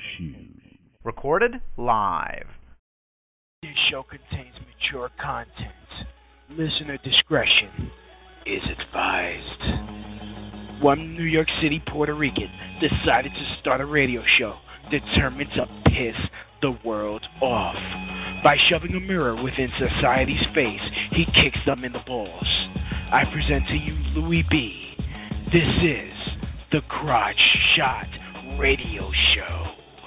Recorded live. This show contains mature content. Listener discretion is advised. One New York City Puerto Rican decided to start a radio show determined to piss the world off. By shoving a mirror within society's face, he kicks them in the balls. I present to you Louis B. This is the Crotch Shot Radio Show.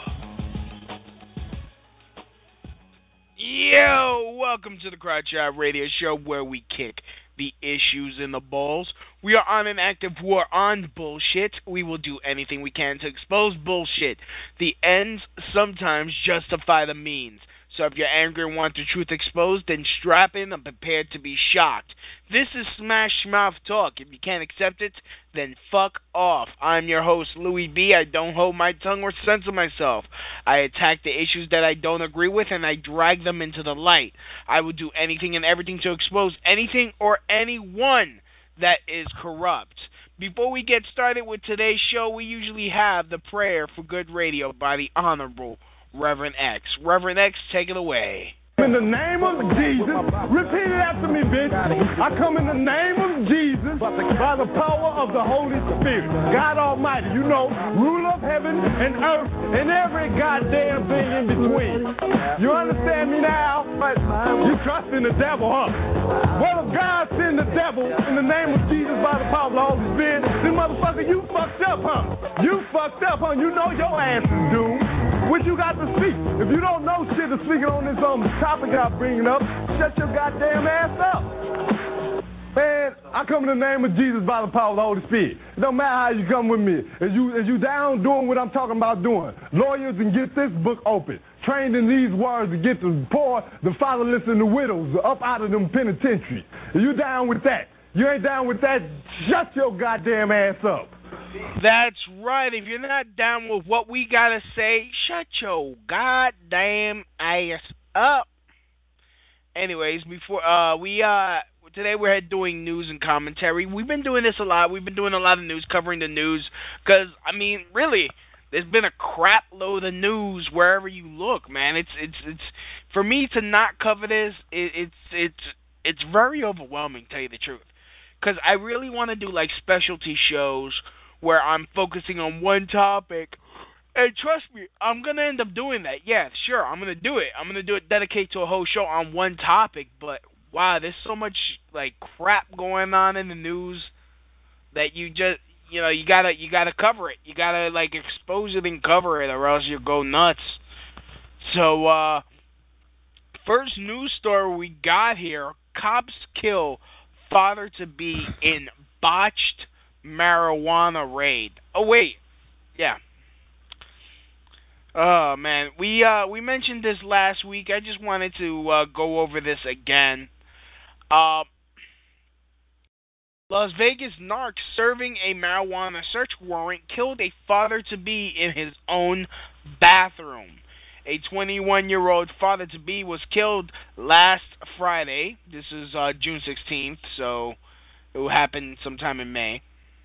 Yo, welcome to the Crotch Shot Radio Show, where we kick the issues in the balls. We are on an active war on bullshit. We will do anything we can to expose bullshit. The ends sometimes justify the means. So if you're angry and want the truth exposed, then strap in and prepare to be shocked. This is Smash Mouth Talk. If you can't accept it, then fuck off. I'm your host, Louis B. I don't hold my tongue or censor myself. I attack the issues that I don't agree with, and I drag them into the light. I will do anything and everything to expose anything or anyone that is corrupt. Before we get started with today's show, we usually have the prayer for good radio by the Honorable Reverend X. Reverend X, take it away. In the name of Jesus, repeat it after me, bitch. I come in the name of Jesus by the power of the Holy Spirit. God Almighty, you know, ruler of heaven and earth and every goddamn thing in between. You understand me now? You trust in the devil, huh? Well, if God send the devil in the name of Jesus by the power of the Holy Spirit, then motherfucker, you fucked up, huh? You fucked up, huh? You know your ass is doomed. What you got to speak? If you don't know shit to speak on this topic I'm bringing up, shut your goddamn ass up. Man, I come in the name of Jesus by the power of the Holy Spirit. It don't matter how you come with me. As you down doing what I'm talking about doing, lawyers and get this book open. Trained in these words to get the poor, the fatherless, and the widows up out of them penitentiaries. If you down with that? You ain't down with that? Shut your goddamn ass up. That's right. If you're not down with what we gotta say, shut your goddamn ass up. Anyways, before today we're doing news and commentary. We've been doing this a lot. We've been doing a lot of news, covering the news, because I mean, really, there's been a crap load of news wherever you look, man. It's for me to not cover this. It's very overwhelming, to tell you the truth, because I really want to do like specialty shows where I'm focusing on one topic. And trust me, I'm going to end up doing that. Yeah, sure, I'm going to do it. I'm going to do it, dedicate to a whole show on one topic. But, wow, there's so much, like, crap going on in the news that you just, you know, you gotta cover it. You gotta, like, expose it and cover it, or else you'll go nuts. So, first news story we got here, cops kill father-to-be in botched marijuana raid. Oh wait, yeah. Oh man, we mentioned this last week. I just wanted to go over this again. Las Vegas narc serving a marijuana search warrant killed a father-to-be in his own bathroom. A 21-year-old father-to-be was killed last Friday. This is June 16th, so it will happen sometime in May.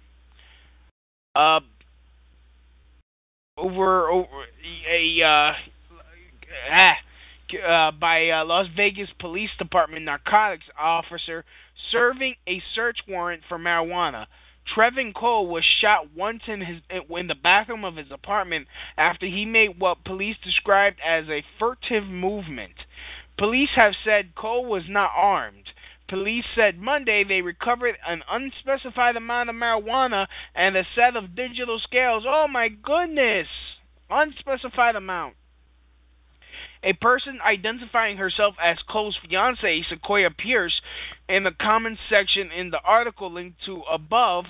By Las Vegas Police Department narcotics officer serving a search warrant for marijuana. Trevin Cole was shot once in the bathroom of his apartment after he made what police described as a furtive movement. Police have said Cole was not armed. Police said Monday they recovered an unspecified amount of marijuana and a set of digital scales. Oh my goodness! Unspecified amount. A person identifying herself as Cole's fiancée, Sequoia Pierce, in the comments section in the article linked to above,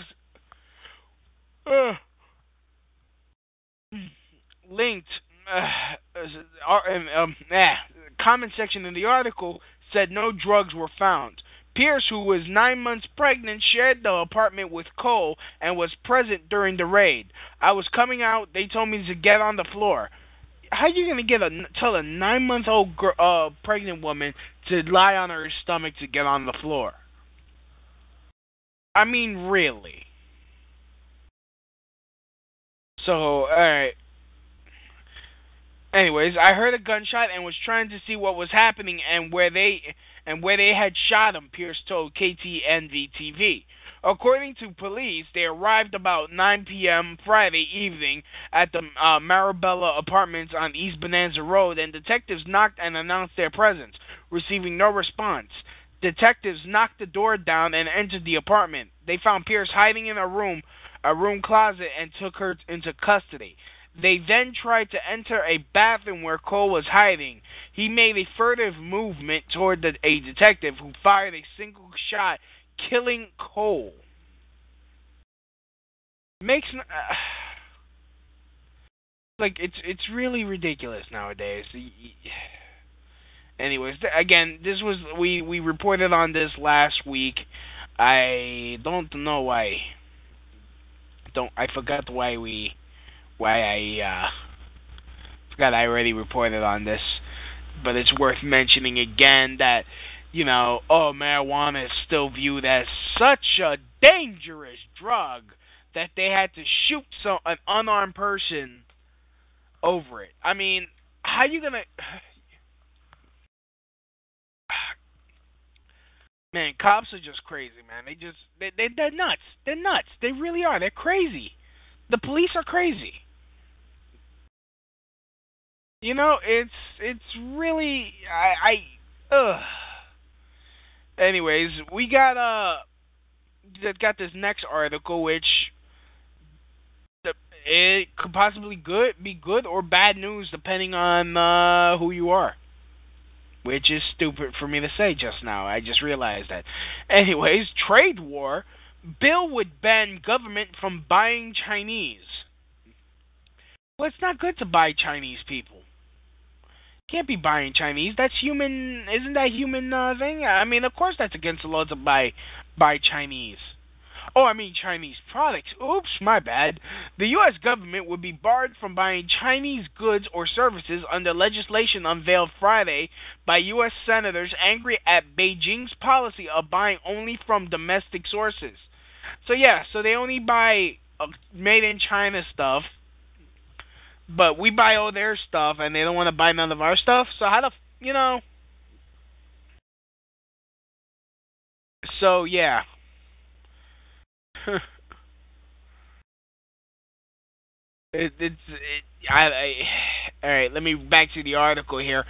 comment section in the article said no drugs were found. Pierce, who was 9 months pregnant, shared the apartment with Cole and was present during the raid. I was coming out. They told me to get on the floor. How are you going to tell a 9-month-old pregnant woman to lie on her stomach to get on the floor? I mean, really. So, alright. Anyways, I heard a gunshot and was trying to see what was happening and where they had shot him, Pierce told KTNV-TV. According to police, they arrived about 9 p.m. Friday evening at the Marabella Apartments on East Bonanza Road, and detectives knocked and announced their presence, receiving no response. Detectives knocked the door down and entered the apartment. They found Pierce hiding in a room closet, and took her into custody. They then tried to enter a bathroom where Cole was hiding. He made a furtive movement toward a detective who fired a single shot, killing Cole. It's really ridiculous nowadays. Anyways, again, this was we reported on this last week. I don't know why. I forgot why I forgot I already reported on this, but it's worth mentioning again that, marijuana is still viewed as such a dangerous drug that they had to shoot an unarmed person over it. I mean, how you gonna... Man, cops are just crazy, man. They're nuts. They're nuts. They really are. They're crazy. The police are crazy. It's really Anyways, we got this next article, which it could possibly be good or bad news depending on who you are. Which is stupid for me to say just now. I just realized that. Anyways, trade war. Bill would ban government from buying Chinese. Well, it's not good to buy Chinese people. Can't be buying Chinese. That's human. Isn't that human thing? I mean, of course that's against the law to buy Chinese. Oh, I mean Chinese products. Oops, my bad. The U.S. government would be barred from buying Chinese goods or services under legislation unveiled Friday by U.S. senators angry at Beijing's policy of buying only from domestic sources. So they only buy made in China stuff, but we buy all their stuff and they don't want to buy none of our stuff. So how the, So, yeah. All right, let me back to the article here.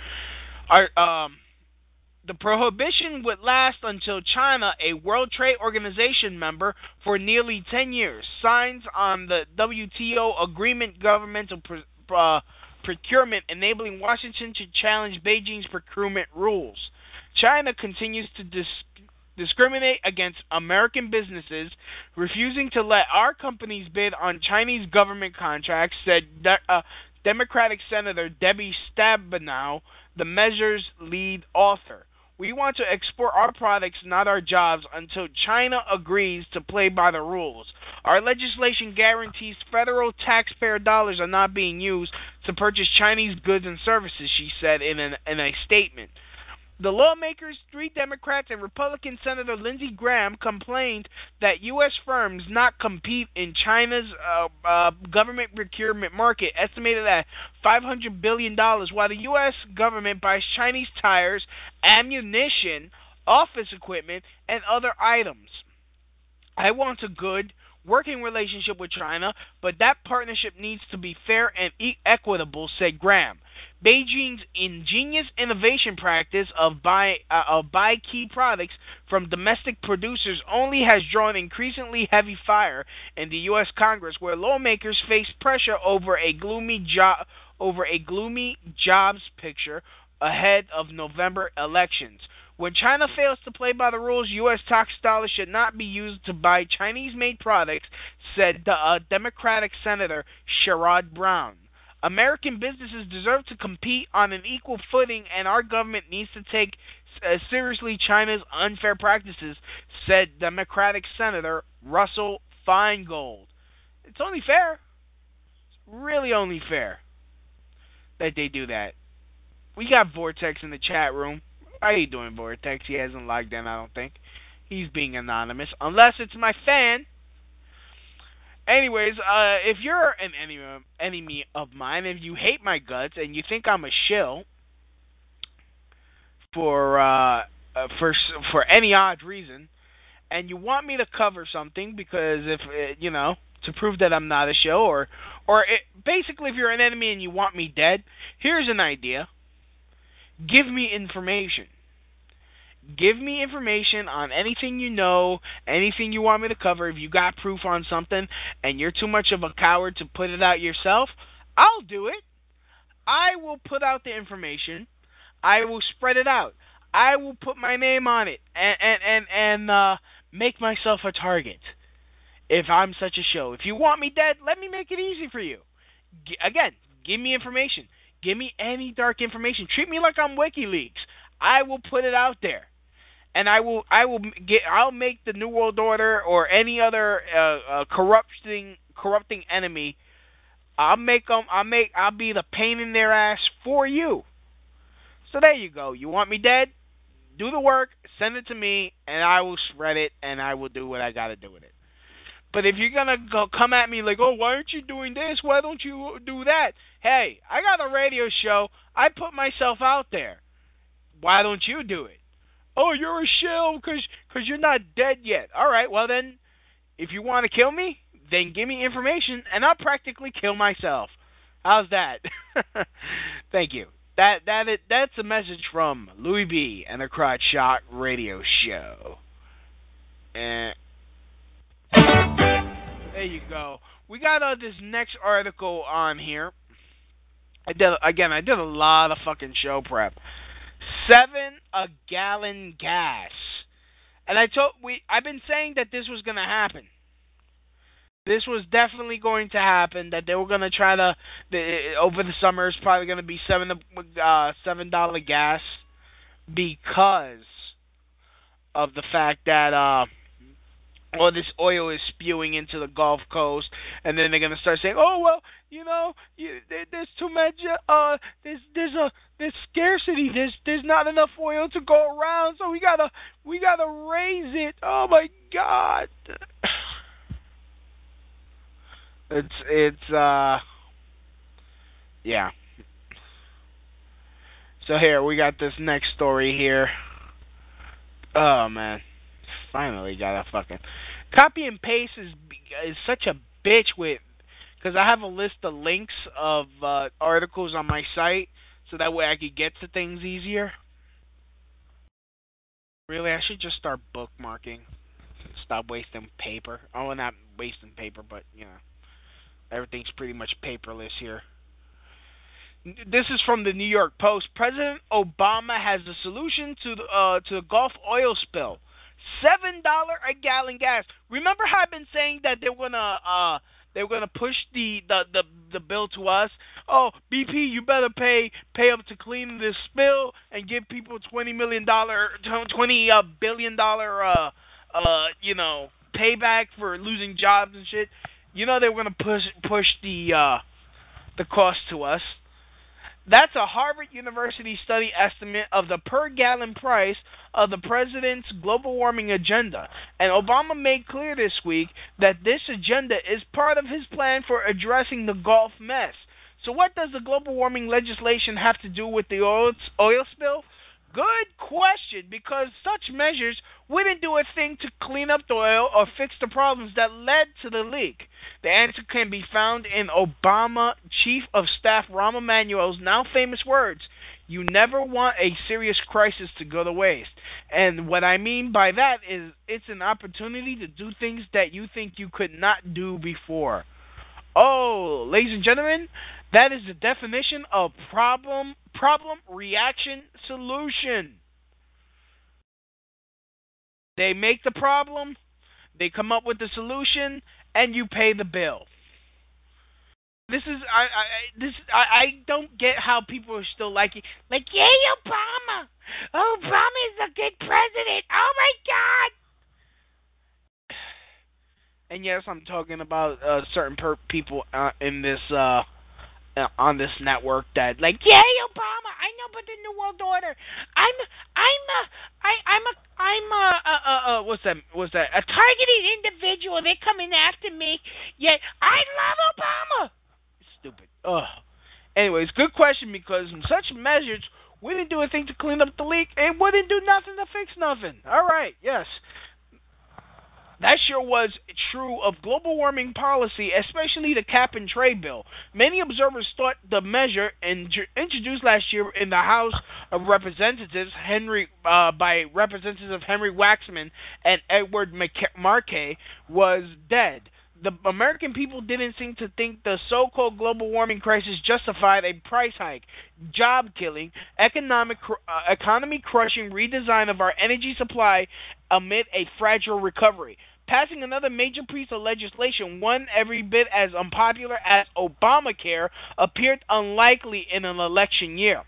The prohibition would last until China, a World Trade Organization member for nearly 10 years, signs on the WTO agreement governmental procurement, enabling Washington to challenge Beijing's procurement rules. China continues to discriminate against American businesses, refusing to let our companies bid on Chinese government contracts, said Democratic Senator Debbie Stabenow, the measure's lead author. We want to export our products, not our jobs, until China agrees to play by the rules. Our legislation guarantees federal taxpayer dollars are not being used to purchase Chinese goods and services, she said in a statement. The lawmakers, 3 Democrats and Republican Senator Lindsey Graham, complained that U.S. firms not compete in China's government procurement market, estimated at $500 billion, while the U.S. government buys Chinese tires, ammunition, office equipment, and other items. I want a good working relationship with China, but that partnership needs to be fair and equitable, said Graham. Beijing's ingenious innovation practice of buy key products from domestic producers only has drawn increasingly heavy fire in the U.S. Congress, where lawmakers face pressure over a gloomy jobs picture ahead of November elections. When China fails to play by the rules, U.S. tax dollars should not be used to buy Chinese-made products, said Democratic Senator Sherrod Brown. American businesses deserve to compete on an equal footing, and our government needs to take seriously China's unfair practices, said Democratic Senator Russell Feingold. It's only fair. It's really only fair that they do that. We got Vortex in the chat room. How you doing, Vortex? He hasn't logged in, I don't think. He's being anonymous. Unless it's my fan. Anyways, if you're an enemy of mine, if you hate my guts and you think I'm a shill for any odd reason, and you want me to cover something because to prove that I'm not a shill, basically if you're an enemy and you want me dead, here's an idea. Give me information. Give me information on anything you know, anything you want me to cover. If you got proof on something and you're too much of a coward to put it out yourself, I'll do it. I will put out the information. I will spread it out. I will put my name on it and make myself a target if I'm such a show. If you want me dead, let me make it easy for you. Again, give me information. Give me any dark information. Treat me like I'm WikiLeaks. I will put it out there. And I'll make the New World Order or any other corrupting enemy. I'll be the pain in their ass for you. So there you go. You want me dead? Do the work, send it to me, and I will spread it, and I will do what I gotta do with it. But if you're gonna come at me like, oh, why aren't you doing this? Why don't you do that? Hey, I got a radio show. I put myself out there. Why don't you do it? Oh, you're a shill because you're not dead yet. All right, well then, if you want to kill me, then give me information, and I'll practically kill myself. How's that? Thank you. That's a message from Louis B. and the Crotch Shot Radio Show. And there you go. We got this next article on here. I did a lot of fucking show prep. 7 a gallon gas. And I've been saying that this was going to happen. This was definitely going to happen, that they were going to try to, over the summer, it's probably going to be $7 gas because of the fact that all this oil is spewing into the Gulf Coast, and then they're going to start saying, oh, well, there's too much, there's scarcity, there's not enough oil to go around, so we gotta raise it. Oh my God. Yeah. So here, we got this next story here. Oh man. Finally got a fucking copy and paste is such a bitch because I have a list of links of articles on my site so that way I could get to things easier. Really, I should just start bookmarking. Stop wasting paper. Oh, not wasting paper, but everything's pretty much paperless here. This is from the New York Post. President Obama has the solution to the Gulf oil spill. $7 a gallon gas. Remember how I've been saying that they were gonna push the bill to us? Oh, BP, you better pay up to clean this spill and give people $20 billion payback for losing jobs and shit. They were gonna push the cost to us. That's a Harvard University study estimate of the per-gallon price of the president's global warming agenda. And Obama made clear this week that this agenda is part of his plan for addressing the Gulf mess. So what does the global warming legislation have to do with the oil spill? Good question, because such measures wouldn't do a thing to clean up the oil or fix the problems that led to the leak. The answer can be found in Obama Chief of Staff Rahm Emanuel's now famous words, "You never want a serious crisis to go to waste." And what I mean by that is it's an opportunity to do things that you think you could not do before. Oh, ladies and gentlemen, that is the definition of problem, reaction, solution. They make the problem, they come up with the solution, and you pay the bill. I don't get how people are still like, yay, Obama! Obama is a good president! Oh my God! And yes, I'm talking about certain people in this on this network that yay, Obama! I know about the New World Order. What's that? A targeted individual. They're coming after me. Yet I love Obama. Stupid. Ugh. Anyways, good question, because in such measures wouldn't do a thing to clean up the leak and wouldn't do nothing to fix nothing. All right, yes. That sure was true of global warming policy, especially the cap and trade bill. Many observers thought the measure introduced last year in the House of Representatives by Representative Henry Waxman and Edward Markey was dead. The American people didn't seem to think the so-called global warming crisis justified a price hike, job-killing, economy-crushing redesign of our energy supply amid a fragile recovery. Passing another major piece of legislation, one every bit as unpopular as Obamacare, appeared unlikely in an election year.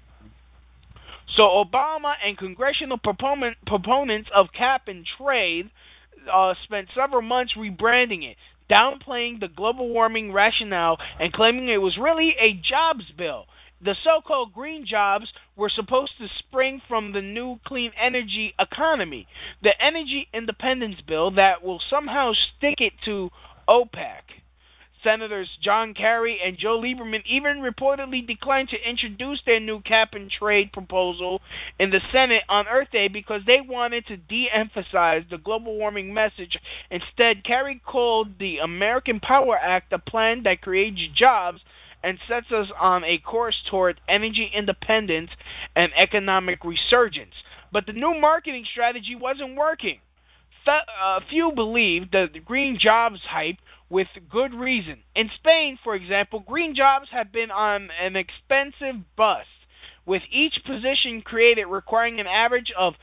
So Obama and congressional proponents of cap and trade spent several months rebranding it, downplaying the global warming rationale and claiming it was really a jobs bill. The so-called green jobs were supposed to spring from the new clean energy economy, the energy independence bill that will somehow stick it to OPEC. Senators John Kerry and Joe Lieberman even reportedly declined to introduce their new cap and trade proposal in the Senate on Earth Day because they wanted to de-emphasize the global warming message. Instead, Kerry called the American Power Act a plan that creates jobs and sets us on a course toward energy independence and economic resurgence. But the new marketing strategy wasn't working. Few believed the green jobs hype with good reason. In Spain, for example, green jobs have been on an expensive bust, with each position created requiring an average of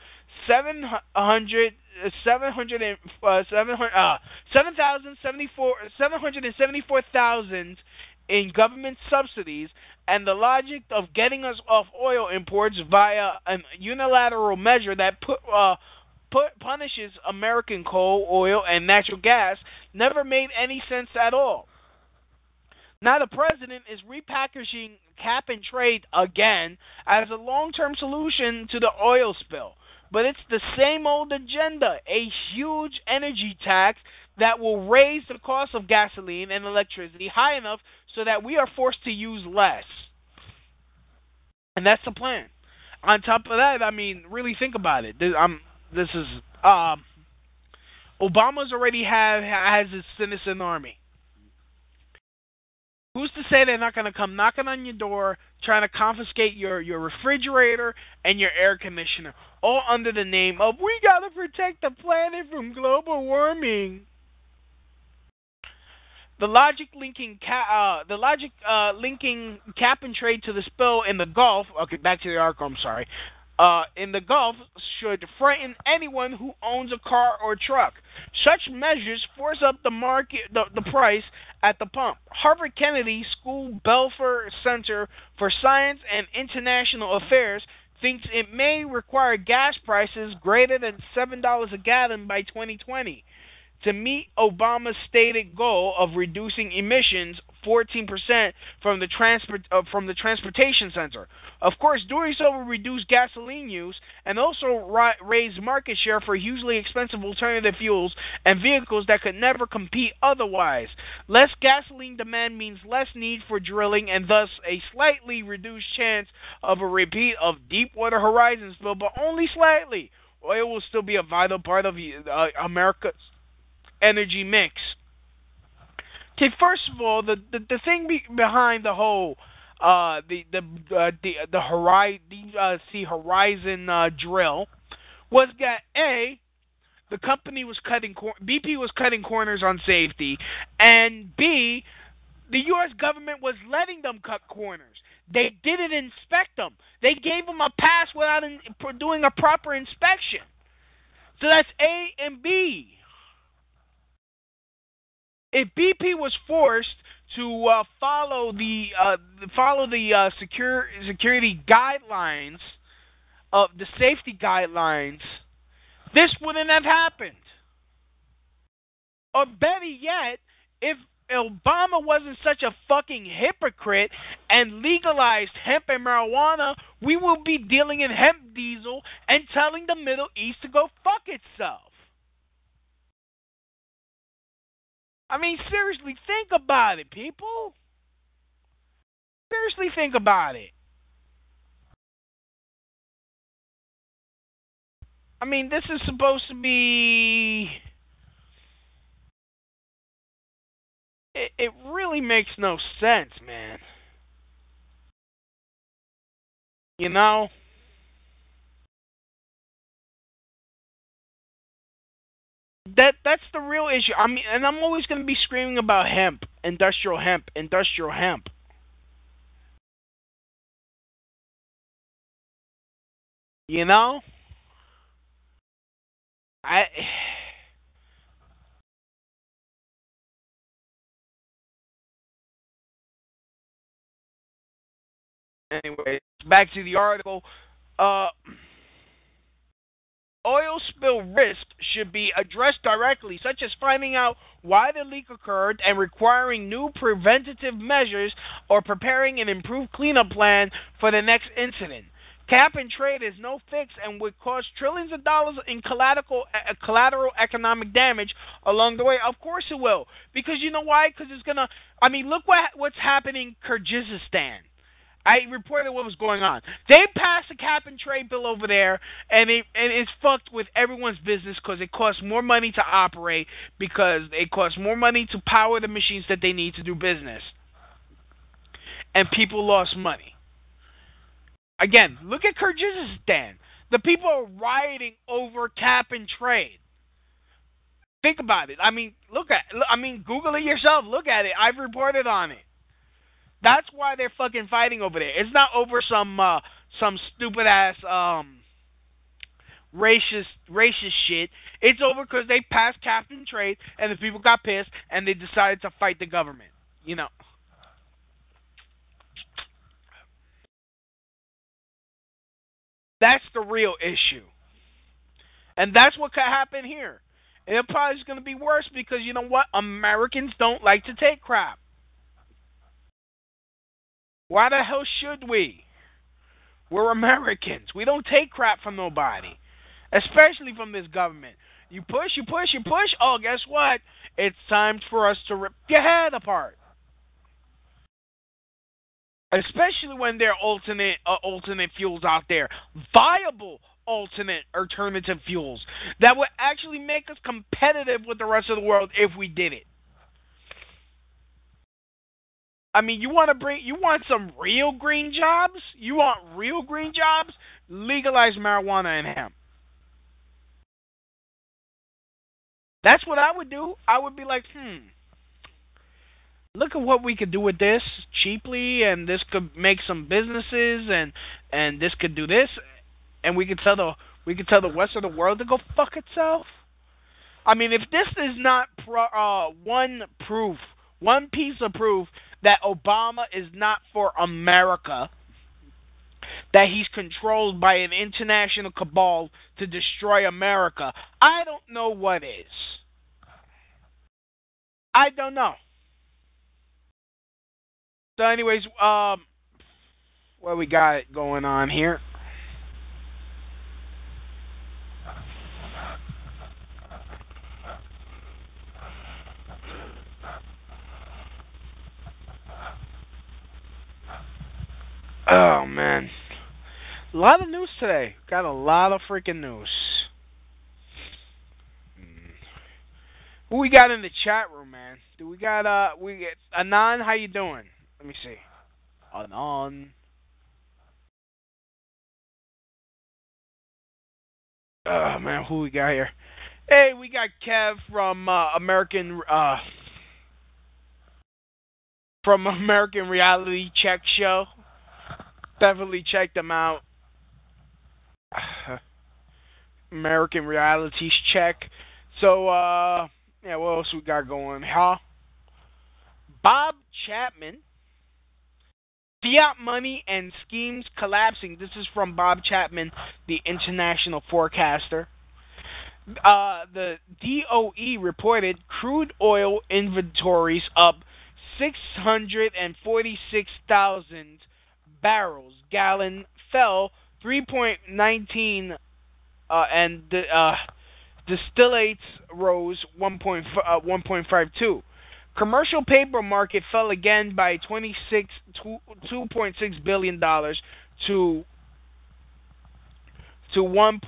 774,000 in government subsidies, and the logic of getting us off oil imports via a unilateral measure that punishes American coal, oil, and natural gas never made any sense at all. Now the president is repackaging cap and trade again as a long-term solution to the oil spill. But it's the same old agenda, a huge energy tax that will raise the cost of gasoline and electricity high enough so that we are forced to use less. And that's the plan. On top of that, I mean, really think about it. Obama's already has his citizen army. Who's to say they're not going to come knocking on your door, trying to confiscate your refrigerator and your air conditioner, all under the name of we got to protect the planet from global warming? The logic linking cap and trade to the spill in the Gulf. Okay, back to the article. I'm sorry. In the Gulf should frighten anyone who owns a car or truck. Such measures force up the price at the pump. Harvard Kennedy School Belfer Center for Science and International Affairs thinks it may require gas prices greater than $7 a gallon by 2020 to meet Obama's stated goal of reducing emissions 14% from the transportation sector. Of course, doing so will reduce gasoline use and also raise market share for hugely expensive alternative fuels and vehicles that could never compete otherwise. Less gasoline demand means less need for drilling and thus a slightly reduced chance of a repeat of Deepwater Horizon spill, but only slightly. Oil will still be a vital part of America's energy mix. Okay, first of all, the thing behind the whole the Horizon drill was that the company was BP was cutting corners on safety, and B, the U.S. government was letting them cut corners. They didn't inspect them. They gave them a pass without doing a proper inspection. So that's A and B. If BP was forced to follow the security guidelines of the safety guidelines, this wouldn't have happened. Or better yet, if Obama wasn't such a fucking hypocrite and legalized hemp and marijuana, we will be dealing in hemp diesel and telling the Middle East to go fuck itself. I mean, seriously, think about it, people. Seriously, think about it. I mean, this is supposed to be... It really makes no sense, man. You know? That's the real issue. I mean, and I'm always going to be screaming about hemp, industrial hemp, industrial hemp. You know? Anyway, back to the article. Oil spill risk should be addressed directly, such as finding out why the leak occurred and requiring new preventative measures or preparing an improved cleanup plan for the next incident. Cap and trade is no fix and would cause trillions of dollars in collateral economic damage along the way. Of course it will. Because you know why? Because it's going to... I mean, look what's happening in Kyrgyzstan. I reported what was going on. They passed a cap and trade bill over there, and it's fucked with everyone's business because it costs more money to operate, because it costs more money to power the machines that they need to do business. And people lost money. Again, look at Kyrgyzstan. The people are rioting over cap and trade. Think about it. I mean, Google it yourself. Look at it. I've reported on it. That's why they're fucking fighting over there. It's not over some stupid ass racist shit. It's over because they passed cap and trade, and the people got pissed, and they decided to fight the government. You know. That's the real issue. And that's what could happen here. And it probably is going to be worse because, you know what? Americans don't like to take crap. Why the hell should we? We're Americans. We don't take crap from nobody. Especially from this government. You push. Oh, guess what? It's time for us to rip your head apart. Especially when there are alternate fuels out there. Viable alternative fuels. That would actually make us competitive with the rest of the world if we did it. I mean, you want some real green jobs? You want real green jobs? Legalize marijuana and hemp. That's what I would do. I would be like, look at what we could do with this cheaply, and this could make some businesses, and this could do this, and we could tell the rest of the world to go fuck itself. I mean, if this is not one piece of proof that Obama is not for America, that he's controlled by an international cabal to destroy America, I don't know what is. I don't know. So anyways, what we got going on here? Oh, man. A lot of news today. Got a lot of freaking news. Who we got in the chat room, man? Do we got, Anon, how you doing? Let me see. Anon. Oh, man, who we got here? Hey, we got Kev from American Reality Check Show. Definitely check them out. American Realities Check. So, yeah, what else we got going? Bob Chapman. Fiat money and schemes collapsing. This is from Bob Chapman, the international forecaster. The DOE reported crude oil inventories up 646,000 barrels. Gallon fell 3.19, and the distillates rose 1.52. Commercial paper market fell again by $2.6 billion to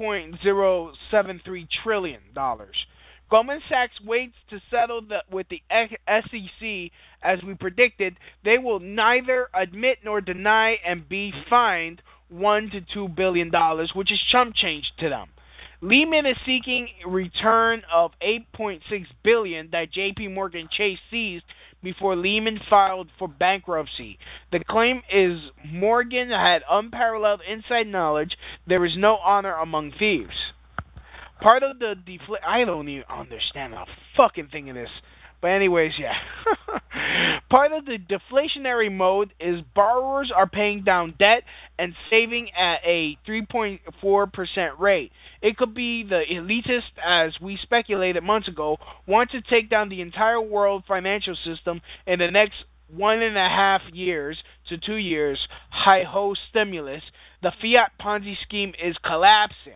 $1.073 trillion. Goldman Sachs waits to settle with the SEC. As we predicted, they will neither admit nor deny and be fined $1 to $2 billion, which is chump change to them. Lehman is seeking return of $8.6 billion that J.P. Morgan Chase seized before Lehman filed for bankruptcy. The claim is Morgan had unparalleled inside knowledge. There is no honor among thieves. Part of the I don't even understand a fucking thing of this. But anyways, yeah. Part of the deflationary mode is borrowers are paying down debt and saving at a 3.4% rate. It could be the elitists, as we speculated months ago, want to take down the entire world financial system in the next 1.5 years to 2 years. Hi-ho stimulus. The fiat Ponzi scheme is collapsing.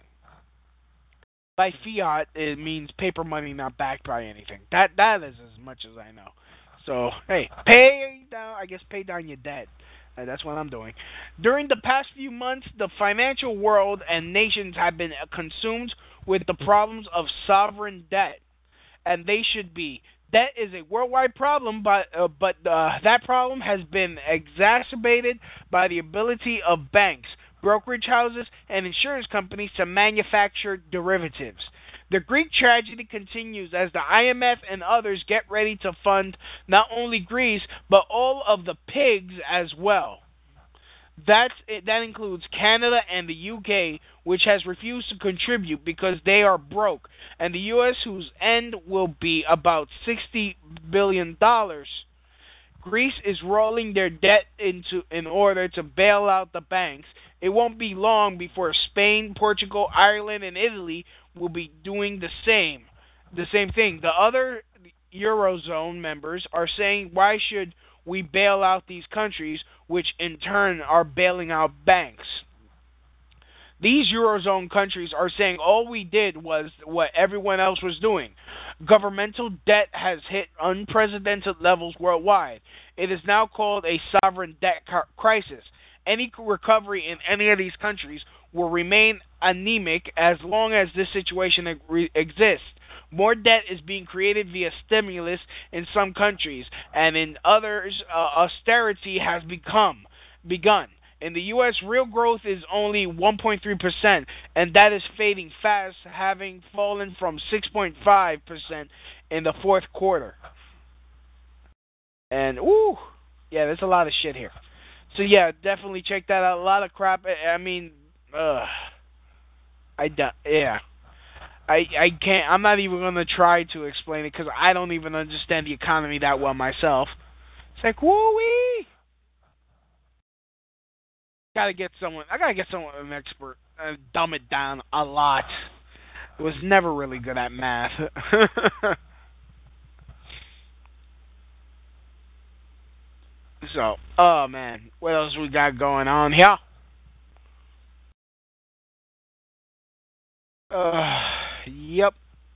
By fiat, it means paper money not backed by anything. That is as much as I know. So, hey, pay down your debt. That's what I'm doing. During the past few months, the financial world and nations have been consumed with the problems of sovereign debt. And they should be. Debt is a worldwide problem, but that problem has been exacerbated by the ability of banks, brokerage houses, and insurance companies to manufacture derivatives. The Greek tragedy continues as the IMF and others get ready to fund not only Greece, but all of the pigs as well. That includes Canada and the UK, which has refused to contribute because they are broke, and the US, whose end will be about $60 billion. Greece is rolling their debt in order to bail out the banks. It won't be long before Spain, Portugal, Ireland, and Italy will be doing the same thing. The other Eurozone members are saying, why should we bail out these countries, which in turn are bailing out banks? These Eurozone countries are saying all we did was what everyone else was doing. Governmental debt has hit unprecedented levels worldwide. It is now called a sovereign debt crisis. Any recovery in any of these countries will remain anemic as long as this situation exists. More debt is being created via stimulus in some countries, and in others, austerity has begun. In the U.S., real growth is only 1.3%, and that is fading fast, having fallen from 6.5% in the fourth quarter. And, yeah, there's a lot of shit here. So, yeah, definitely check that out. A lot of crap. I mean, I can't. I'm not even going to try to explain it because I don't even understand the economy that well myself. It's like, woo-wee. I gotta get someone, an expert, dumb it down a lot. I was never really good at math. So, oh man, what else we got going on here? Yep.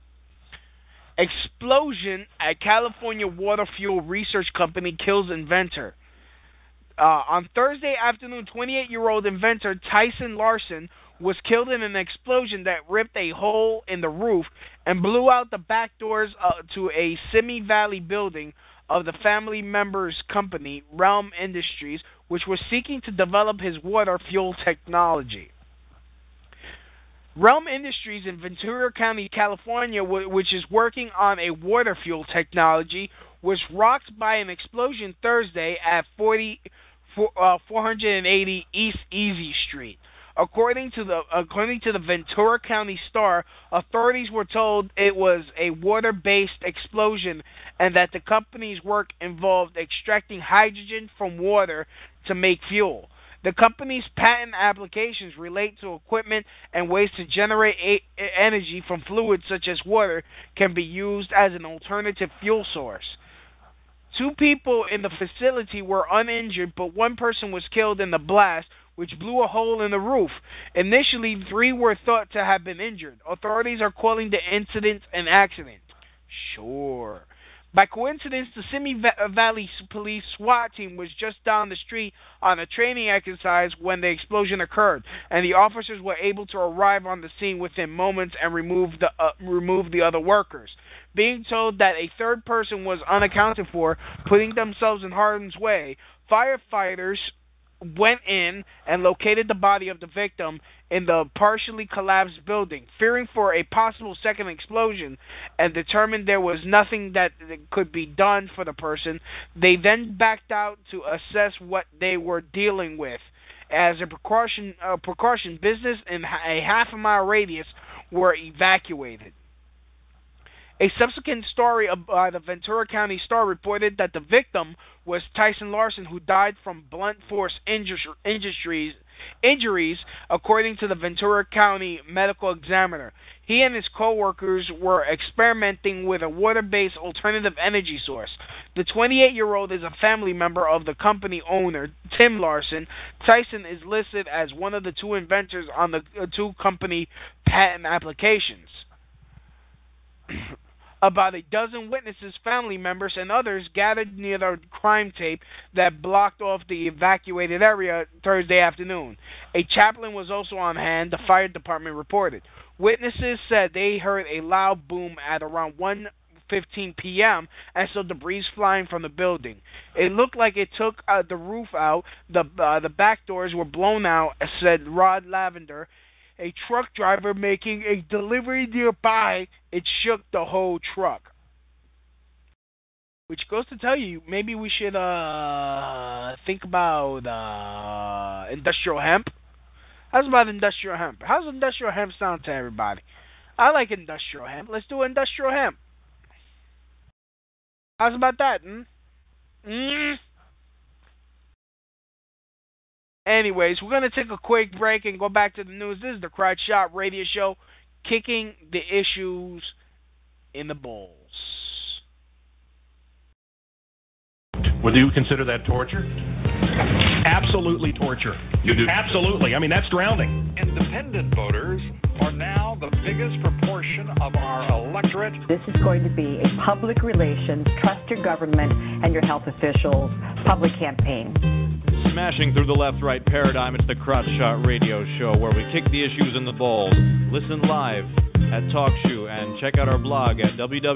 Explosion at California water fuel research company kills inventor. On Thursday afternoon, 28-year-old inventor Tyson Larson was killed in an explosion that ripped a hole in the roof and blew out the back doors to a Simi Valley building of the family member's company, Realm Industries, which was seeking to develop his water fuel technology. Realm Industries in Ventura County, California, which is working on a water fuel technology, was rocked by an explosion Thursday at 480 East Easy Street. According to the Ventura County Star, authorities were told it was a water-based explosion and that the company's work involved extracting hydrogen from water to make fuel. The company's patent applications relate to equipment and ways to generate energy from fluids such as water can be used as an alternative fuel source. 2 people in the facility were uninjured, but 1 person was killed in the blast, which blew a hole in the roof. Initially, 3 were thought to have been injured. Authorities are calling the incident an accident. Sure. By coincidence, the Simi Valley Police SWAT team was just down the street on a training exercise when the explosion occurred, and the officers were able to arrive on the scene within moments and remove the other workers. Being told that a 3rd person was unaccounted for, putting themselves in harm's way, firefighters went in and located the body of the victim in the partially collapsed building. Fearing for a possible second explosion and determined there was nothing that could be done for the person, they then backed out to assess what they were dealing with. As a precaution, business in a half-a-mile radius were evacuated. A subsequent story by the Ventura County Star reported that the victim was Tyson Larson, who died from blunt force injuries, according to the Ventura County Medical Examiner. He and his co-workers were experimenting with a water-based alternative energy source. The 28-year-old is a family member of the company owner, Tim Larson. Tyson is listed as one of the 2 inventors on the 2 company patent applications. About a dozen witnesses, family members, and others gathered near the crime tape that blocked off the evacuated area Thursday afternoon. A chaplain was also on hand, the fire department reported. Witnesses said they heard a loud boom at around 1:15 p.m. and saw debris flying from the building. It looked like it took the roof out. The back doors were blown out, said Rod Lavender, a truck driver making a delivery nearby. It shook the whole truck. Which goes to tell you, maybe we should think about industrial hemp. How's about industrial hemp? How's industrial hemp sound to everybody? I like industrial hemp. Let's do industrial hemp. How's about that? Anyways, we're going to take a quick break and go back to the news. This is the Crotch Shot Radio Show, kicking the issues in the balls. Would you consider that torture? Absolutely torture. You do? Absolutely. I mean, that's drowning. Independent voters are now the biggest proportion of our electorate. This is going to be a public relations, trust your government and your health officials public campaign. Smashing through the left-right paradigm, it's the Crotch Shot Radio Show, where we kick the issues in the balls. Listen live at TalkShoe and check out our blog at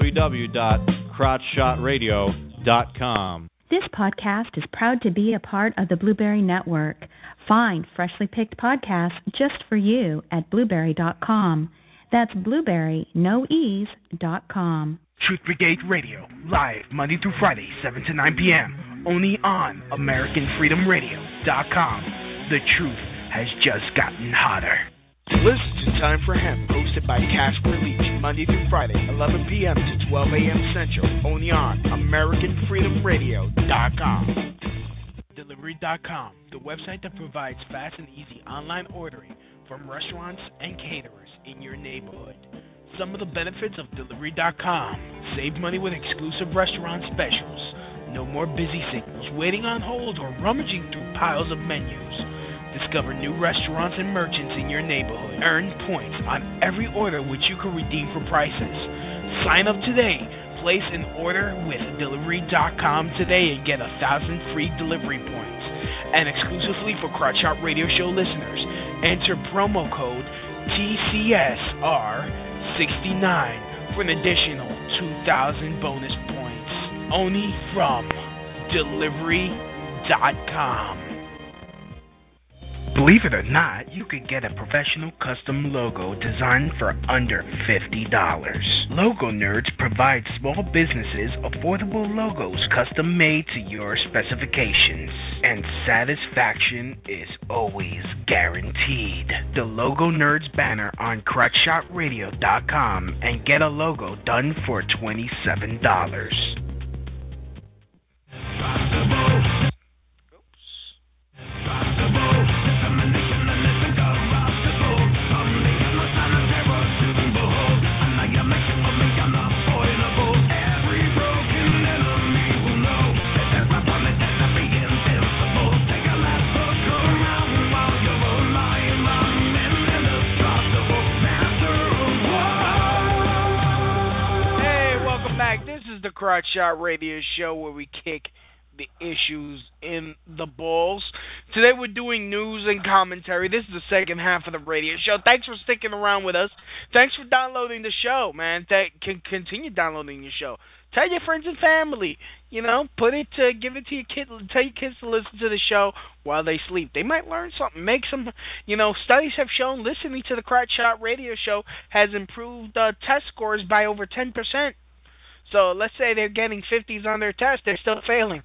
www.crotchshotradio.com. This podcast is proud to be a part of the Blueberry Network. Find freshly picked podcasts just for you at blueberry.com. That's blueberry.com. Truth Brigade Radio, live Monday through Friday, 7 to 9 p.m. Only on AmericanFreedomRadio.com. The truth has just gotten hotter. Listen to Time for Hemp, hosted by Casper Leach, Monday through Friday, 11 p.m. to 12 a.m. Central, only on AmericanFreedomRadio.com. Delivery.com, the website that provides fast and easy online ordering from restaurants and caterers in your neighborhood. Some of the benefits of Delivery.com: save money with exclusive restaurant specials, no more busy signals, waiting on hold, or rummaging through piles of menus. Discover new restaurants and merchants in your neighborhood. Earn points on every order which you can redeem for prices. Sign up today. Place an order with Delivery.com today and get 1,000 free delivery points. And exclusively for Crotch Shot Radio Show listeners, enter promo code TCSR69 for an additional 2,000 bonus points. Only from Delivery.com. Believe it or not, you could get a professional custom logo designed for under $50. Logo Nerds provides small businesses affordable logos custom made to your specifications, and satisfaction is always guaranteed. The Logo Nerds banner on CrotchShotRadio.com and get a logo done for $27. Oops. Crotch Shot Radio Show, where we kick the issues in the balls. Today we're doing news and commentary. This is the second half of the radio show. Thanks for sticking around with us. Thanks for downloading the show, man. Continue downloading the show. Tell your friends and family. Give it to your kids. Tell your kids to listen to the show while they sleep. They might learn something. Make some, studies have shown listening to the Crotch Shot Radio Show has improved test scores by over 10%. So let's say they're getting 50s on their test, they're still failing.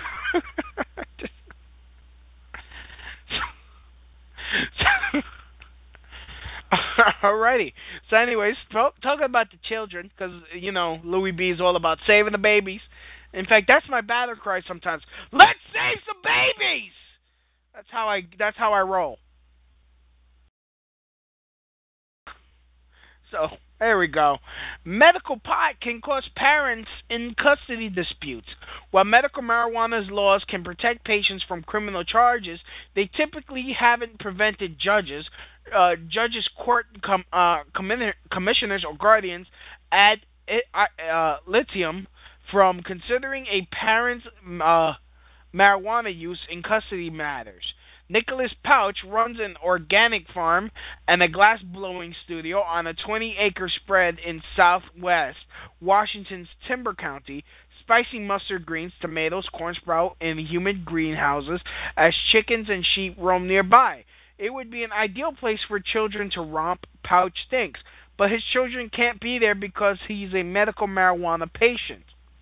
Alrighty. So anyways, talking about the children, because, Louis B is all about saving the babies. In fact, that's my battle cry sometimes. Let's save some babies! That's how I roll. So, there we go. Medical pot can cause parents in custody disputes. While medical marijuana's laws can protect patients from criminal charges, they typically haven't prevented judges, court commissioners, or guardians ad litem from considering a parent's marijuana use in custody matters. Nicholas Pouch runs an organic farm and a glass-blowing studio on a 20-acre spread in southwest Washington's Timber County, spicing mustard greens, tomatoes, corn sprout in humid greenhouses as chickens and sheep roam nearby. It would be an ideal place for children to romp, Pouch thinks, but his children can't be there because he's a medical marijuana patient.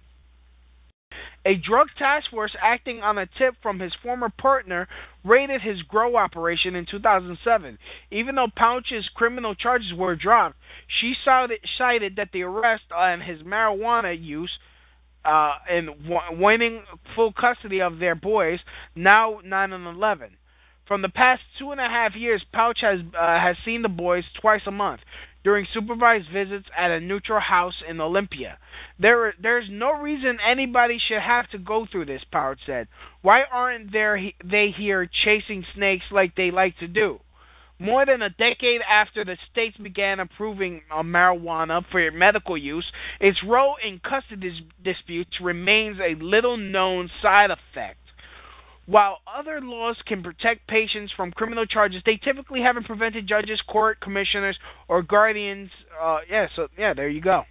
A drug task force acting on a tip from his former partner raided his grow operation in 2007. Even though Pouch's criminal charges were dropped, she cited that the arrest and his marijuana use in winning full custody of their boys, now 9 and 11. From the past 2.5 years, Pouch has seen the boys twice a month during supervised visits at a neutral house in Olympia. There's no reason anybody should have to go through this, Pouch said. Why aren't they here chasing snakes like they like to do? More than a decade after the states began approving marijuana for medical use, its role in custody disputes remains a little-known side effect. While other laws can protect patients from criminal charges, they typically haven't prevented judges, court commissioners, or guardians. There you go.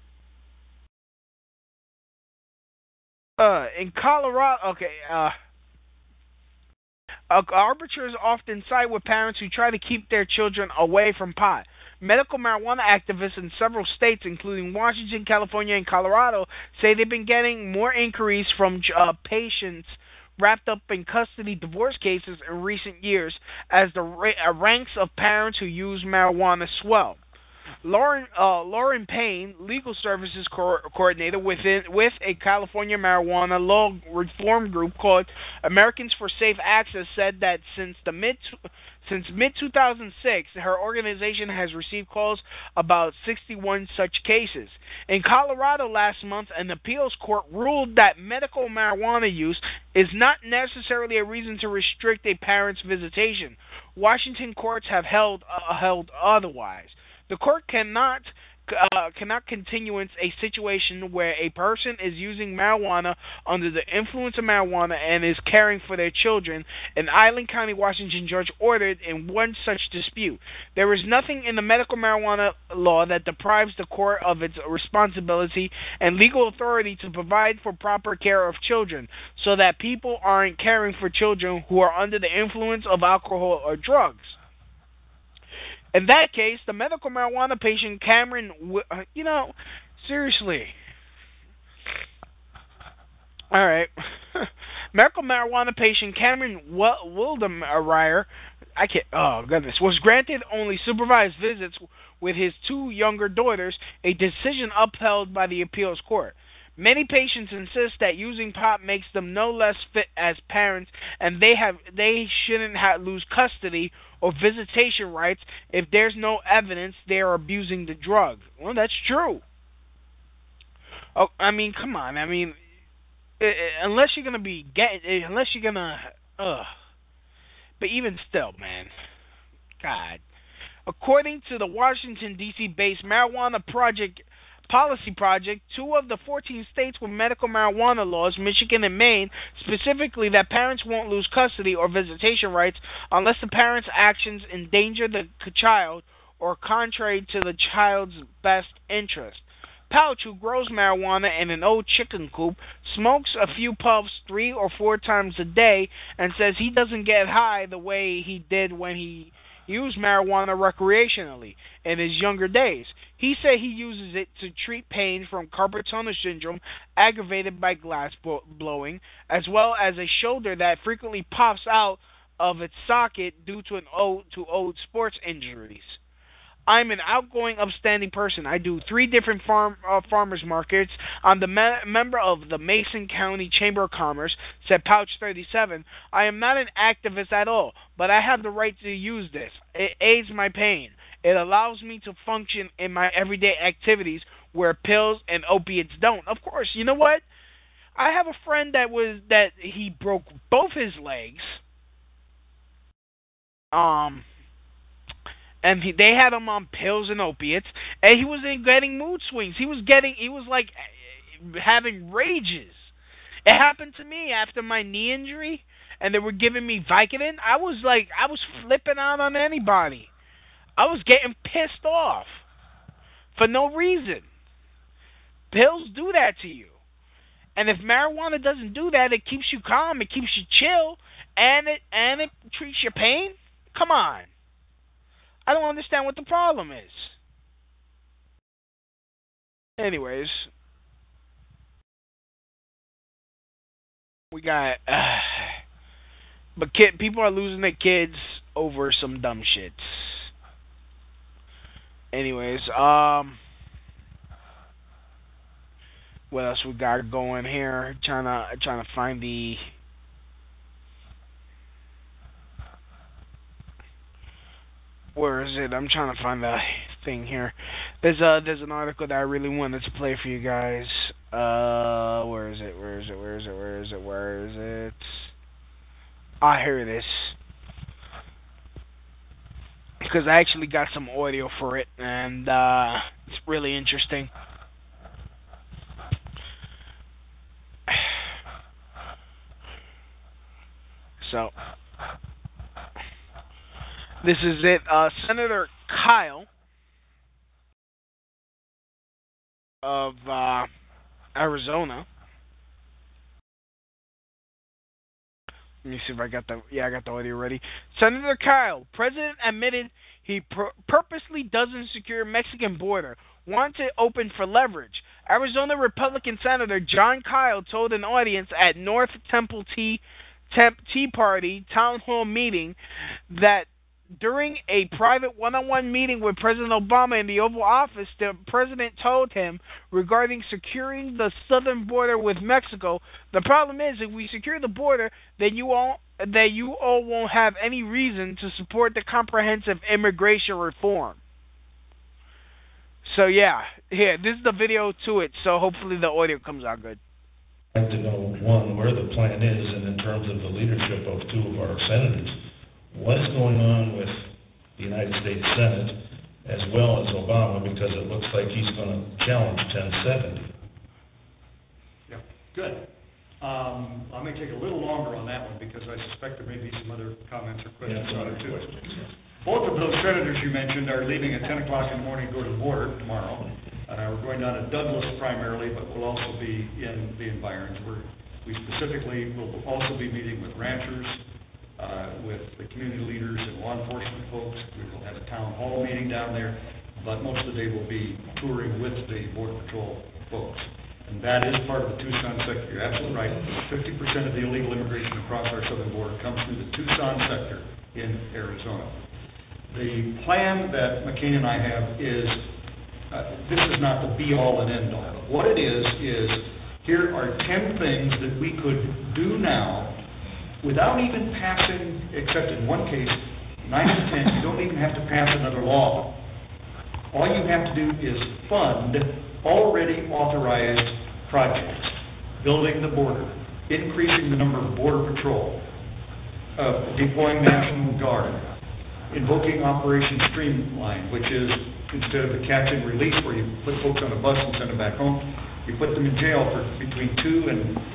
In Colorado, arbiters often side with parents who try to keep their children away from pot. Medical marijuana activists in several states, including Washington, California, and Colorado, say they've been getting more inquiries from patients wrapped up in custody divorce cases in recent years as the ranks of parents who use marijuana swell. Lauren Payne, legal services coordinator with a California marijuana law reform group called Americans for Safe Access, said that since mid-2006, her organization has received calls about 61 such cases. In Colorado last month, an appeals court ruled that medical marijuana use is not necessarily a reason to restrict a parent's visitation. Washington courts have held otherwise. The court cannot continuance a situation where a person is using marijuana under the influence of marijuana and is caring for their children. An Island County, Washington judge ordered in one such dispute. There is nothing in the medical marijuana law that deprives the court of its responsibility and legal authority to provide for proper care of children, so that people aren't caring for children who are under the influence of alcohol or drugs. In that case, the medical marijuana patient Cameron, seriously. All right. Medical marijuana patient Cameron Wildemeyer, was granted only supervised visits with his 2 younger daughters, a decision upheld by the appeals court. Many patients insist that using pot makes them no less fit as parents, and they shouldn't lose custody or visitation rights if there's no evidence they are abusing the drug. Well, that's true. Oh, I mean, come on. I mean, unless you're gonna but even still, man, God. According to the Washington D.C. based Marijuana Project policy project, 2 of the 14 states with medical marijuana laws, Michigan and Maine, specifically that parents won't lose custody or visitation rights unless the parents' actions endanger the child or contrary to the child's best interest. Pouch, who grows marijuana in an old chicken coop, smokes a few puffs 3 or 4 times a day and says he doesn't get high the way he did when he used marijuana recreationally in his younger days. He said he uses it to treat pain from carpal tunnel syndrome aggravated by glass blowing, as well as a shoulder that frequently pops out of its socket due to old sports injuries. I'm an outgoing, upstanding person. I do 3 different farmers markets. I'm the member of the Mason County Chamber of Commerce, said Pouch 37. I am not an activist at all, but I have the right to use this. It aids my pain. It allows me to function in my everyday activities where pills and opiates don't. Of course, you know what? I have a friend that he broke both his legs. And they had him on pills and opiates, and he was getting mood swings. He was like having rages. It happened to me after my knee injury, and they were giving me Vicodin. I was flipping out on anybody. I was getting pissed off for no reason. Pills do that to you. And if marijuana doesn't do that, it keeps you calm, it keeps you chill, and it treats your pain. Come on. I don't understand what the problem is. Anyways, we got, but people are losing their kids over some dumb shits. Anyways, what else we got going here? Trying to find the. Where is it? I'm trying to find the thing here. There's an article that I really wanted to play for you guys. Where is it? Ah, here it is. Because I actually got some audio for it, and it's really interesting. So. This is it. Senator Kyle of Arizona. Let me see if I got the audio ready. Senator Kyle, president admitted he purposely doesn't secure Mexican border. Wants it open for leverage. Arizona Republican Senator John Kyle told an audience at North Temple Tea Party town hall meeting that during a private one-on-one meeting with President Obama in the Oval Office, the president told him regarding securing the southern border with Mexico, the problem is if we secure the border, then you all won't have any reason to support the comprehensive immigration reform. So yeah, here, this is the video to it, so hopefully the audio comes out good. I'd like to know, one, where the plan is, and in terms of the leadership of 2 of our senators, what is going on with the United States Senate as well as Obama, because it looks like he's going to challenge 1070. Yeah, good. I may take a little longer on that one because I suspect there may be some other comments or questions on it too. Both of those senators you mentioned are leaving at 10 o'clock in the morning to go to the border tomorrow. We're going down to Douglas primarily, but we'll also be in the environs. We specifically will also be meeting with ranchers, with the community leaders and law enforcement folks. We will have a town hall meeting down there, but most of the day we'll be touring with the Border Patrol folks. And that is part of the Tucson sector. You're absolutely right. 50% of the illegal immigration across our southern border comes through the Tucson sector in Arizona. The plan that McCain and I have is, this is not the be-all and end-all. What it is here are 10 things that we could do now without even passing, except in one case, 9 to 10, you don't even have to pass another law. All you have to do is fund already authorized projects, building the border, increasing the number of Border Patrol, deploying National Guard, invoking Operation Streamline, which is instead of a catch and release where you put folks on a bus and send them back home, you put them in jail for between 2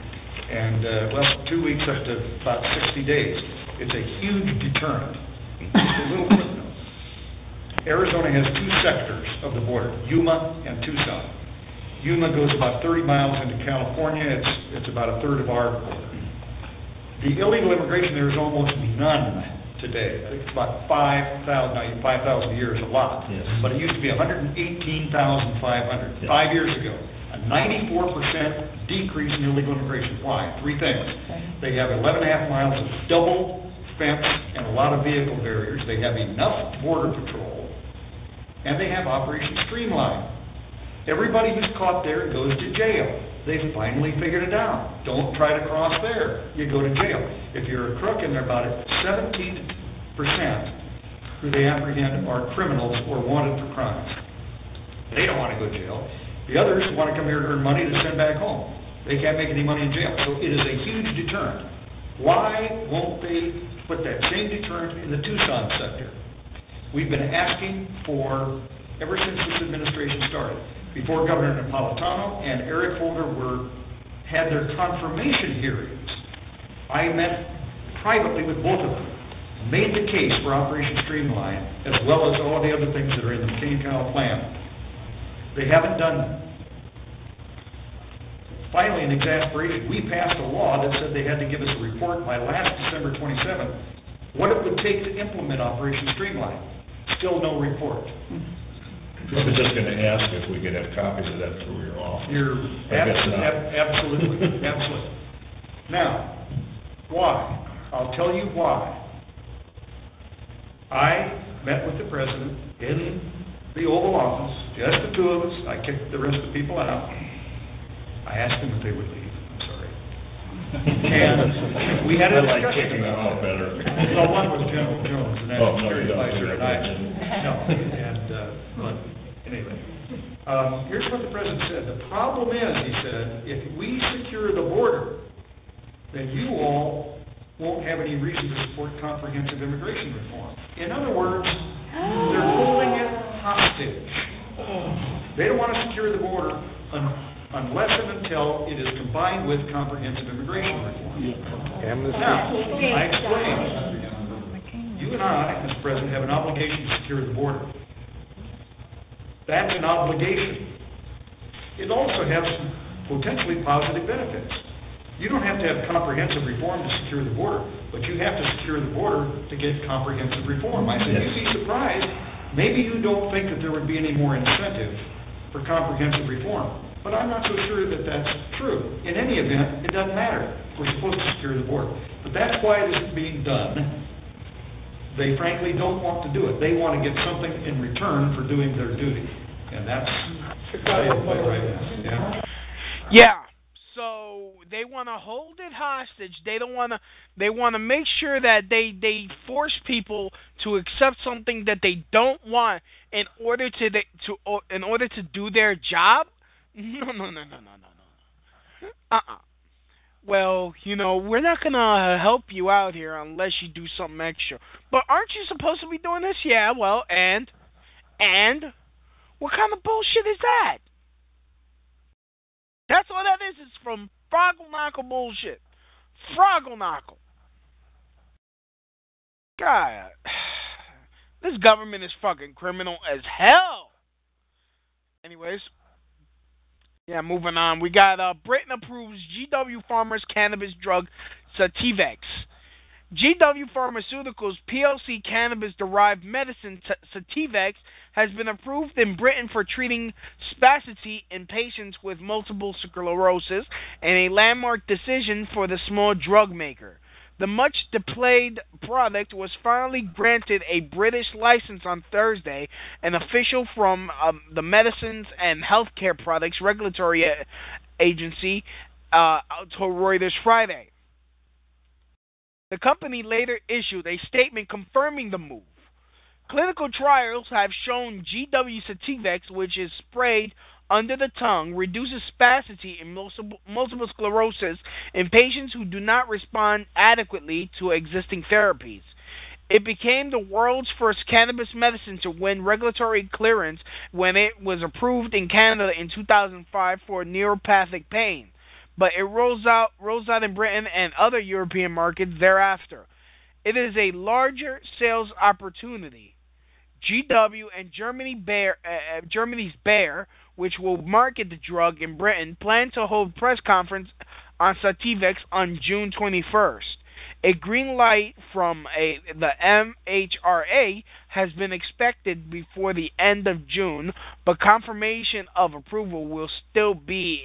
weeks up to about 60 days. It's a huge deterrent. Just a little footnote. Arizona has 2 sectors of the border, Yuma and Tucson. Yuma goes about 30 miles into California. It's about a third of our border. The illegal immigration there is almost none today. I think it's about 5,000. Now, 5,000 a year is a lot, yes. But it used to be 118,500 5 years ago. A 94% decrease in illegal immigration. Why? 3 things. They have 11.5 miles of double fence and a lot of vehicle barriers. They have enough border patrol, and they have Operation Streamline. Everybody who's caught there goes to jail. They've finally figured it out. Don't try to cross there. You go to jail. If you're a crook, and they're about 17% who they apprehend are criminals or wanted for crimes. They don't want to go to jail. The others want to come here to earn money to send back home. They can't make any money in jail. So it is a huge deterrent. Why won't they put that same deterrent in the Tucson sector? We've been asking for, ever since this administration started, before Governor Napolitano and Eric Holder had their confirmation hearings. I met privately with both of them, made the case for Operation Streamline, as well as all the other things that are in the McCain-Kyle plan. They haven't done that. Finally, in exasperation, we passed a law that said they had to give us a report by last December 27th, what it would take to implement Operation Streamline. Still no report. I was just going to ask if we could have copies of that through your office. Absolutely. Now, why? I'll tell you why. I met with the president in the Oval Office, just the 2 of us. I kicked the rest of the people out. I asked them if they would leave. I'm sorry. And we had a discussion. I like kicking them out better. No, one was General Jones, and that's security advisor, and I. No, but anyway, here's what the president said. The problem is, he said, if we secure the border, then you all won't have any reason to support comprehensive immigration reform. In other words, they're holding it hostage. They don't want to secure the border unless and until it is combined with comprehensive immigration reform. Now, I explained. You and I, Mr. President, have an obligation to secure the border. That's an obligation. It also has some potentially positive benefits. You don't have to have comprehensive reform to secure the border, but you have to secure the border to get comprehensive reform. I said, you'd be surprised. Maybe you don't think that there would be any more incentive for comprehensive reform, but I'm not so sure that that's true. In any event, it doesn't matter. We're supposed to secure the border. But that's why this is being done. They frankly don't want to do it. They want to get something in return for doing their duty. And that's right now. Yeah. So they want to hold it hostage. They don't want to. They want to make sure that they force people to accept something that they don't want in order to do their job. No. Well, we're not going to help you out here unless you do something extra. But aren't you supposed to be doing this? Yeah, well, and? What kind of bullshit is that? That's what that is. It's from Froggle-Knockle bullshit. Froggle-Knockle. God. This government is fucking criminal as hell. Anyways. Yeah, moving on. We got Britain approves GW Pharma's cannabis drug Sativex. GW Pharmaceuticals PLC cannabis-derived medicine Sativex has been approved in Britain for treating spasticity in patients with multiple sclerosis, and a landmark decision for the small drug maker. The much-deployed product was finally granted a British license on Thursday, an official from the Medicines and Healthcare Products Regulatory Agency told Reuters Friday. The company later issued a statement confirming the move. Clinical trials have shown GW Sativex, which is sprayed under the tongue, reduces spasticity in multiple sclerosis in patients who do not respond adequately to existing therapies. It became the world's first cannabis medicine to win regulatory clearance when it was approved in Canada in 2005 for neuropathic pain, but it rolls out in Britain and other European markets thereafter. It is a larger sales opportunity. GW and Germany's Bayer, which will market the drug in Britain, plan to hold press conference on Sativex on June 21st. A green light from the MHRA has been expected before the end of June, but confirmation of approval will still be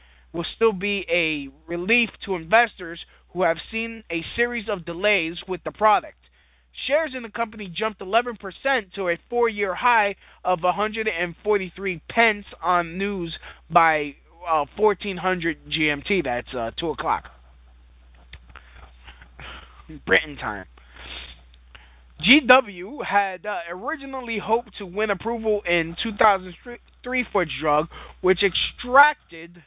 a relief to investors who have seen a series of delays with the product. Shares in the company jumped 11% to a 4-year high of 143 pence on news by 1400 GMT. That's 2 o'clock. Britain time. GW had originally hoped to win approval in 2003 for its drug, which extracted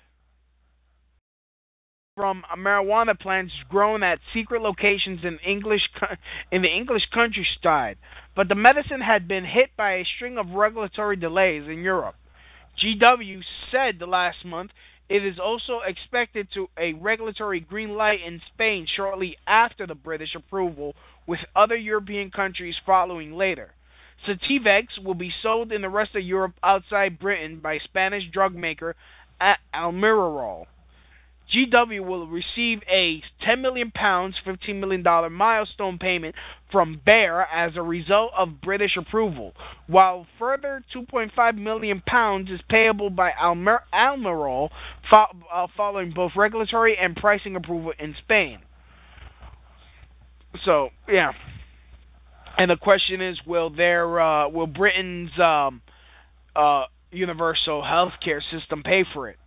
from marijuana plants grown at secret locations in the English countryside, but the medicine had been hit by a string of regulatory delays in Europe. GW said last month it is also expected to a regulatory green light in Spain shortly after the British approval, with other European countries following later. Sativex will be sold in the rest of Europe outside Britain by Spanish drug maker Almirall. GW will receive a £10 million, $15 million milestone payment from Bayer as a result of British approval, while further £2.5 million is payable by Almirall following both regulatory and pricing approval in Spain. So, yeah. And the question is, will Britain's universal healthcare system pay for it?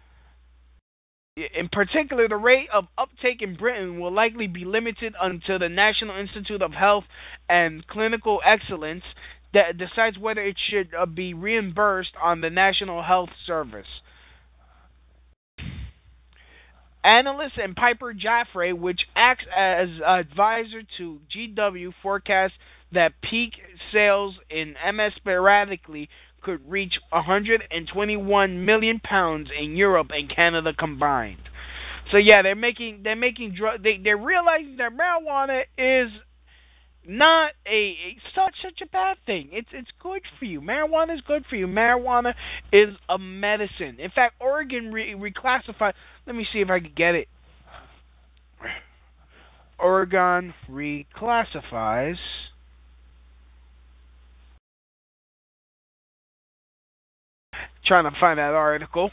In particular, the rate of uptake in Britain will likely be limited until the National Institute of Health and Clinical Excellence decides whether it should be reimbursed on the National Health Service. Analyst and Piper Jaffray, which acts as advisor to GW, forecasts that peak sales in MS sporadically could reach 121 million pounds in Europe and Canada combined. So yeah, they're making they're realizing that marijuana is not such a bad thing. It's good for you. Marijuana is good for you. Marijuana is a medicine. In fact, Oregon reclassified. Let me see if I can get it. Oregon reclassifies trying to find that article.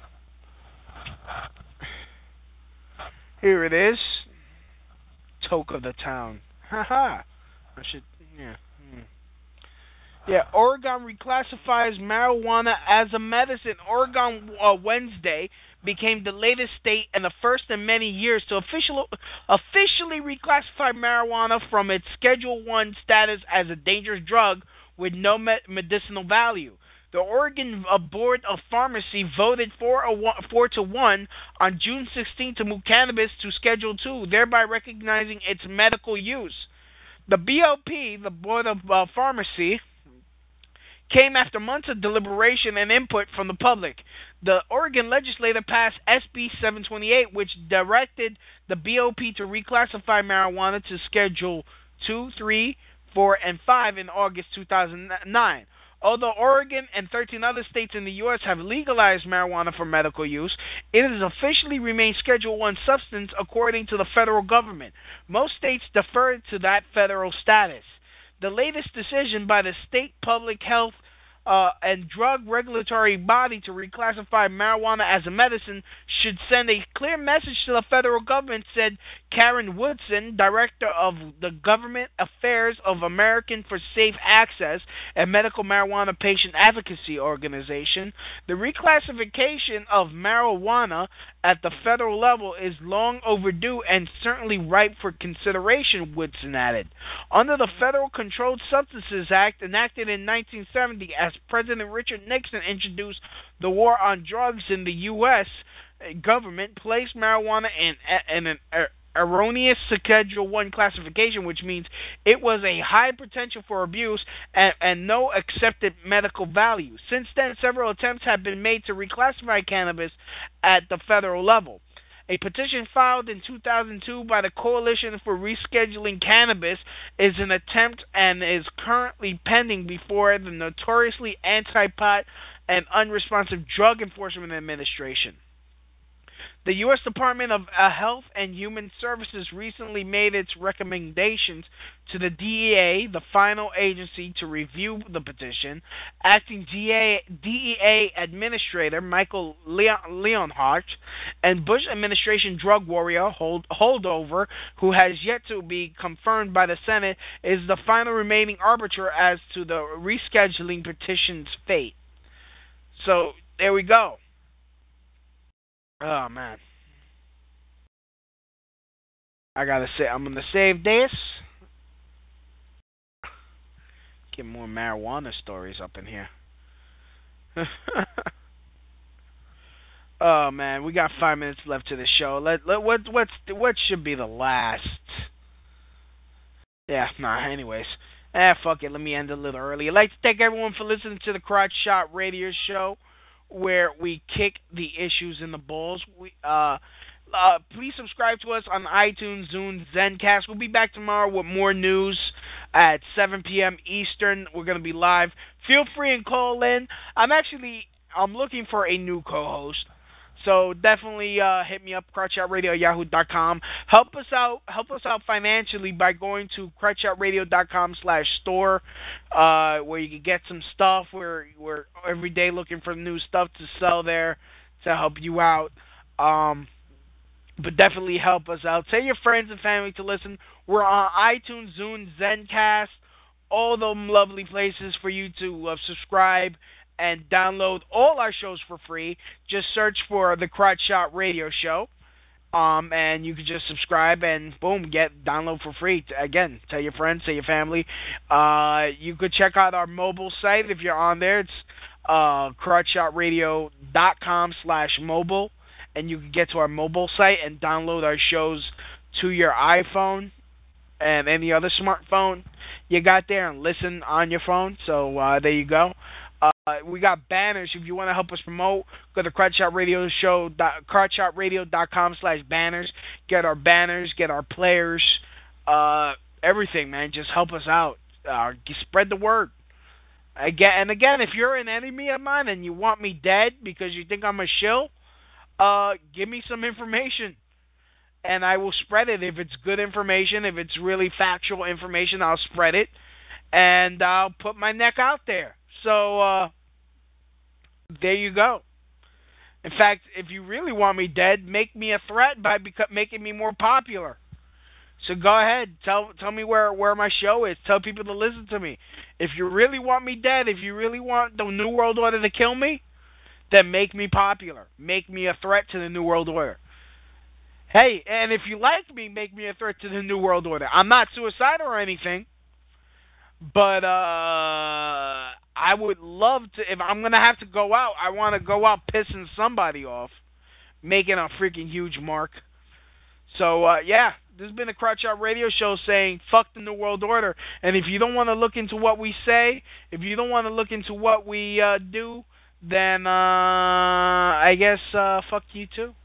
Here it is. Toke of the town. Haha. I should, yeah. Yeah, Oregon reclassifies marijuana as a medicine. Oregon Wednesday became the latest state and the first in many years to officially reclassify marijuana from its Schedule 1 status as a dangerous drug with no medicinal value. The Oregon Board of Pharmacy voted 4-1 on June 16 to move cannabis to Schedule 2, thereby recognizing its medical use. The BOP, the Board of Pharmacy, came after months of deliberation and input from the public. The Oregon legislature passed SB 728, which directed the BOP to reclassify marijuana to Schedule 2, 3, 4, and 5 in August 2009. Although Oregon and 13 other states in the U.S. have legalized marijuana for medical use, it has officially remained Schedule 1 substance according to the federal government. Most states defer to that federal status. The latest decision by the state public health and drug regulatory body to reclassify marijuana as a medicine should send a clear message to the federal government, said Karen Woodson, director of the Government Affairs of American for Safe Access, a medical marijuana patient advocacy organization. The reclassification of marijuana at the federal level is long overdue and certainly ripe for consideration, Woodson added. Under the Federal Controlled Substances Act, enacted in 1970 as President Richard Nixon introduced the war on drugs in the U.S., government placed marijuana in an erroneous Schedule I classification, which means it was a high potential for abuse and no accepted medical value. Since then, several attempts have been made to reclassify cannabis at the federal level. A petition filed in 2002 by the Coalition for Rescheduling Cannabis is an attempt and is currently pending before the notoriously anti-pot and unresponsive Drug Enforcement Administration. The U.S. Department of Health and Human Services recently made its recommendations to the DEA, the final agency to review the petition. Acting DEA Administrator Michael Leonhardt and Bush administration drug warrior Holdover, who has yet to be confirmed by the Senate, is the final remaining arbiter as to the rescheduling petition's fate. So, there we go. Oh, man. I'm going to save this. Get more marijuana stories up in here. Oh, man. We got 5 minutes left to the show. What should be the last? Yeah, anyways. Fuck it. Let me end a little early. I'd like to thank everyone for listening to the Crotch Shot Radio Show, where we kick the issues in the balls. Please subscribe to us on iTunes, Zune, Zencast. We'll be back tomorrow with more news at 7 p.m. Eastern. We're going to be live. Feel free and call in. I'm looking for a new co-host. So definitely hit me up, crotchoutradio@yahoo.com. Help us out financially by going to crotchoutradio.com/store, where you can get some stuff. We're every day looking for new stuff to sell there to help you out. But definitely help us out. Tell your friends and family to listen. We're on iTunes, Zune, Zencast, all them lovely places for you to subscribe and download all our shows for free. Just search for the Crotch Shot Radio Show, and you can just subscribe and boom, download for free. Again, tell your friends, tell your family. You could check out our mobile site if you're on there. It's crotchshotradio.com/mobile, and you can get to our mobile site and download our shows to your iPhone and any other smartphone you got there and listen on your phone. So there you go. We got banners. If you want to help us promote, go to crotchshotradio.com/banners. Get our banners, get our players, everything, man. Just help us out. Spread the word. Again, if you're an enemy of mine and you want me dead because you think I'm a shill, give me some information, and I will spread it. If it's good information, if it's really factual information, I'll spread it, and I'll put my neck out there. So, there you go. In fact, if you really want me dead, make me a threat by making me more popular. So go ahead, tell me where my show is. Tell people to listen to me. If you really want me dead, if you really want the New World Order to kill me, then make me popular. Make me a threat to the New World Order. Hey, and if you like me, make me a threat to the New World Order. I'm not suicidal or anything. But I would love to, if I'm going to have to go out, I want to go out pissing somebody off, making a freaking huge mark. So, yeah, this has been a Crotch Out Radio Show saying, fuck the New World Order. And if you don't want to look into what we say, if you don't want to look into what we do, then I guess fuck you too.